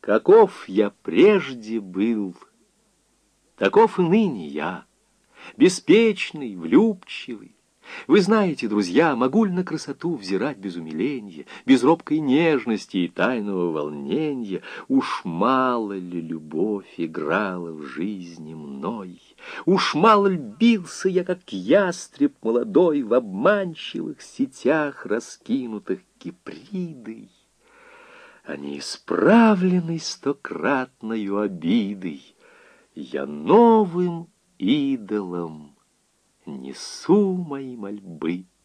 Каков я прежде был, таков и ныне я, беспечный, влюбчивый. Вы знаете, друзья, могу ли на красоту взирать без умиления, без робкой нежности и тайного волнения? Уж мало ли любовь играла в жизни мной, уж мало ли бился я, как ястреб молодой, в обманчивых сетях, раскинутых Кипридой, а неисправленной стократною обидой я новым идолом несу мои мольбы.